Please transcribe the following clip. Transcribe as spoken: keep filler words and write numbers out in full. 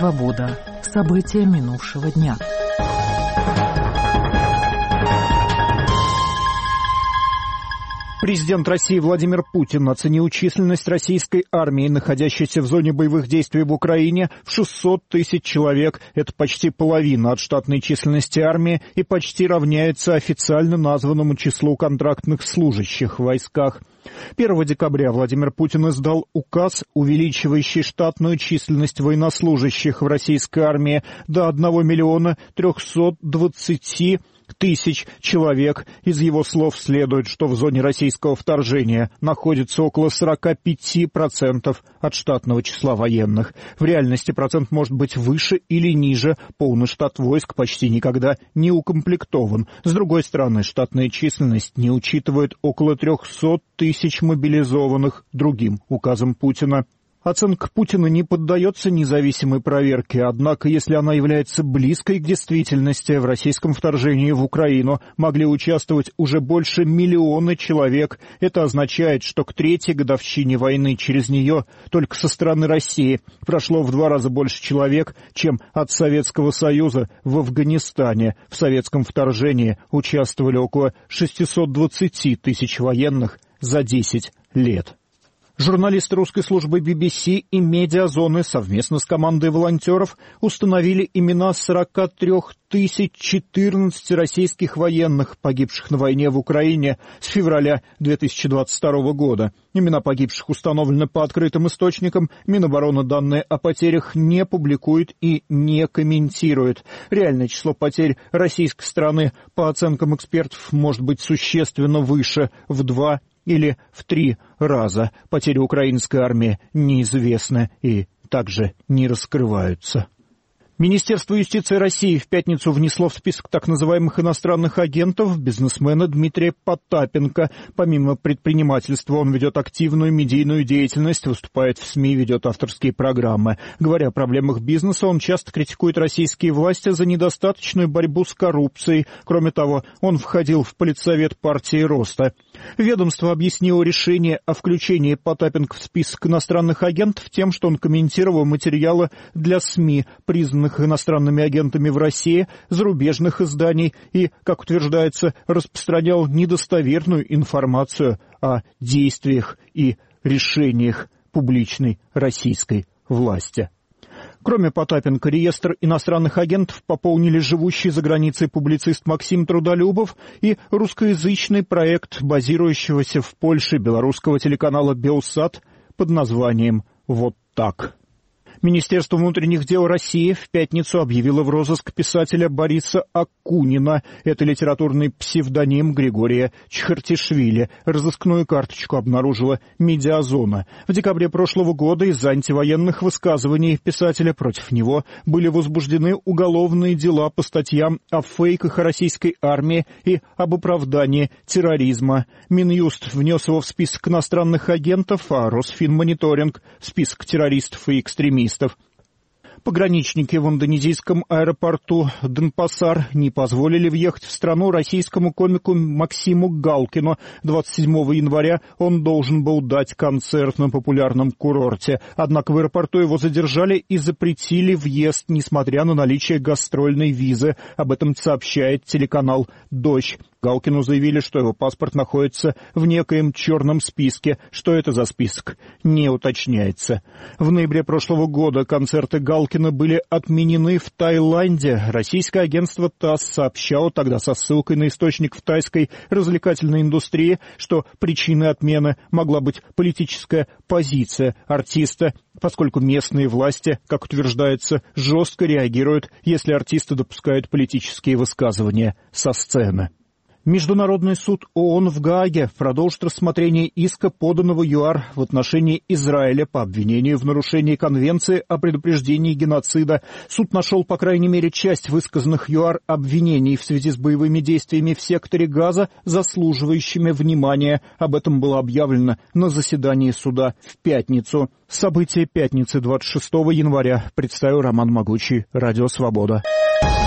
Свобода. События минувшего дня. Президент России Владимир Путин оценил численность российской армии, находящейся в зоне боевых действий в Украине, в шестьсот тысяч человек. Это почти половина от штатной численности армии и почти равняется официально названному числу контрактных служащих в войсках. первого декабря Владимир Путин издал указ, увеличивающий штатную численность военнослужащих в российской армии до одного миллиона трехсот двадцати тысяч человек. Из его слов следует, что в зоне российского вторжения находится около сорок пять процентов от штатного числа военных. В реальности процент может быть выше или ниже. Полный штат войск почти никогда не укомплектован. С другой стороны, штатная численность не учитывает около трехсот тысяч мобилизованных другим указом Путина. Оценка Путина не поддается независимой проверке, однако, если она является близкой к действительности, в российском вторжении в Украину могли участвовать уже больше миллиона человек. Это означает, что к третьей годовщине войны через нее только со стороны России прошло в два раза больше человек, чем от Советского Союза в Афганистане. В советском вторжении участвовали около шестисот двадцати тысяч военных за десять лет. Журналисты русской службы би би си и «Медиазоны» совместно с командой волонтеров установили имена сорока трёх тысяч четырнадцати российских военных, погибших на войне в Украине с февраля две тысячи двадцать второго года. Имена погибших установлены по открытым источникам. Минобороны данные о потерях не публикует и не комментирует. Реальное число потерь российской стороны, по оценкам экспертов, может быть существенно выше, в два или в три раза. Потери украинской армии неизвестны и также не раскрываются. Министерство юстиции России в пятницу внесло в список так называемых иностранных агентов бизнесмена Дмитрия Потапенко. Помимо предпринимательства он ведет активную медийную деятельность, выступает в СМИ, ведет авторские программы. Говоря о проблемах бизнеса, он часто критикует российские власти за недостаточную борьбу с коррупцией. Кроме того, он входил в политсовет партии Роста. Ведомство объяснило решение о включении Потапенко в список иностранных агентов тем, что он комментировал материалы для СМИ, признанных иностранными агентами в России, зарубежных изданий и, как утверждается, распространял недостоверную информацию о действиях и решениях публичной российской власти. Кроме Потапенко, реестр иностранных агентов пополнили живущий за границей публицист Максим Трудолюбов и русскоязычный проект, базирующегося в Польше белорусского телеканала «Белсат» под названием «Вот так». Министерство внутренних дел России в пятницу объявило в розыск писателя Бориса Акунина. Это литературный псевдоним Григория Чхартишвили. Разыскную карточку обнаружила «Медиазона». В декабре прошлого года из-за антивоенных высказываний писателя против него были возбуждены уголовные дела по статьям о фейках о российской армии и об оправдании терроризма. Минюст внес его в список иностранных агентов, а Росфинмониторинг — в список террористов и экстремистов. Пограничники в индонезийском аэропорту Денпасар не позволили въехать в страну российскому комику Максиму Галкину. двадцать седьмого января он должен был дать концерт на популярном курорте. Однако в аэропорту его задержали и запретили въезд, несмотря на наличие гастрольной визы. Об этом сообщает телеканал «Дождь». Галкину заявили, что его паспорт находится в некоем черном списке. Что это за список, не уточняется. В ноябре прошлого года концерты Галкина были отменены в Таиланде. Российское агентство ТАСС сообщало тогда со ссылкой на источник в тайской развлекательной индустрии, что причиной отмены могла быть политическая позиция артиста, поскольку местные власти, как утверждается, жестко реагируют, если артисты допускают политические высказывания со сцены. Международный суд ООН в Гааге продолжит рассмотрение иска, поданного ЮАР в отношении Израиля по обвинению в нарушении Конвенции о предупреждении геноцида. Суд нашел, по крайней мере, часть высказанных ЮАР обвинений в связи с боевыми действиями в секторе Газа, заслуживающими внимания. Об этом было объявлено на заседании суда в пятницу. События пятницы двадцать шестого января представил Роман Могучий, Радио Свобода.